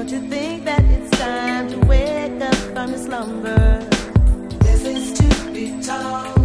to think that it's time to wake up from your slumber. This is to be told.